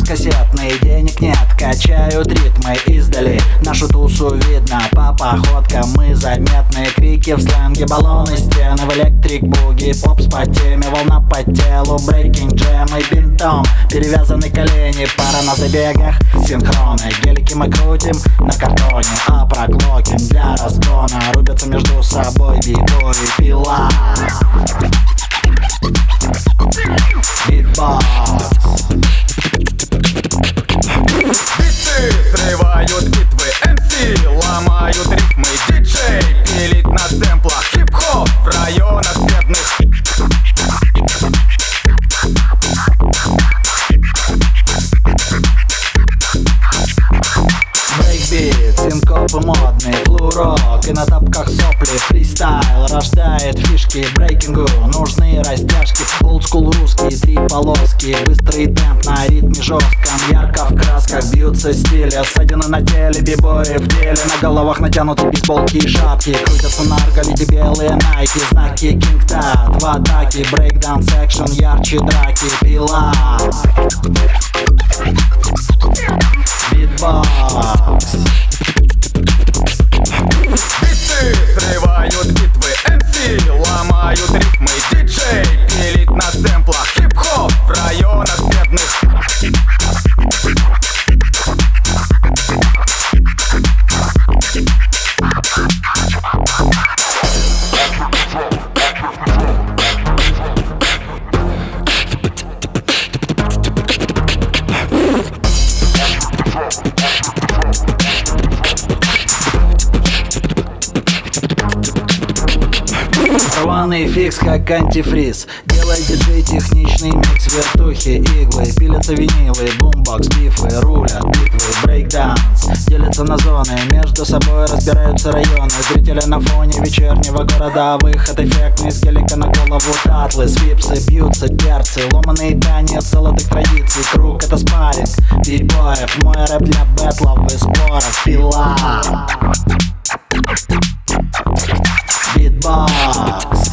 кассетный, денег нет, качают ритмы издали. Нашу тусу видно по походкам, мы заметны. Крики в сленге, баллоны, стены в электрик-буги. Поп с потеми, волна по телу, брейкинг, джем и бинтом перевязаны колени, пара на забегах, синхроны. Гелики мы крутим на картоне, а проклоким для разгона. Рубятся между собой бибой и пила. Битбокс. Биты срывают битвы, МС ломают ритмы, диджей пилит на сэмплах, хип-хоп в районах бедных. Брейкбит, синкопы модные, флурок и на тапках сопли. Фристайл рождает фишки, брейкингу нужны растяжки. Олдскул русский, 3 полоски, быстрый темп на ритме жестком. Ярко в красках бьются стили, ссадины на теле, бибои в деле. На головах натянуты бейсболки и шапки, крутятся на арголите белые найки. Знаки кинг-тат в атаке, брейкдаун секшн, ярче драки. Пила. Битбокс. Биты срывают битвы, МС ломают ритмы, диджей пилит на сэмплах, хип-хоп в районах бедных. Рваный фикс как антифриз. Делай диджей техничный микс, вертухи, иглы. Пилятся винилы, бумбокс, бифы, рулят битвы, брейкданс. Делятся на зоны, между собой разбираются районы. Зрители на фоне вечернего города. Выход эффектный, с гелика на голову татлы. Свипсы, бьются перцы, ломаный танец золотых традиций. Круг — это спарринг битбоев, мой рэп для бэтлов и споров. Пила. Битбокс.